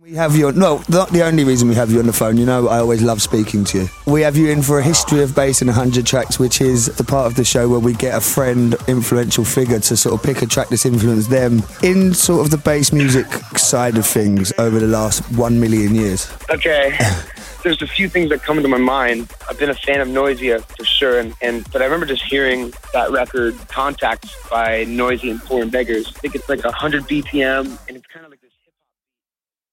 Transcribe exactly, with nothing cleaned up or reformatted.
We have you on, no, not the only reason we have you on the phone. You know, I always love speaking to you. We have you in for a history of bass in one hundred tracks, which is the part of the show where we get a friend, influential figure to sort of pick a track that's influenced them in sort of the bass music side of things over the last one million years. Okay. There's a few things that come into my mind. I've been a fan of Noisia for sure, and, and but I remember just hearing that record, Contact by Noisia and Foreign Beggars. I think it's like one hundred B P M, and it's kind of like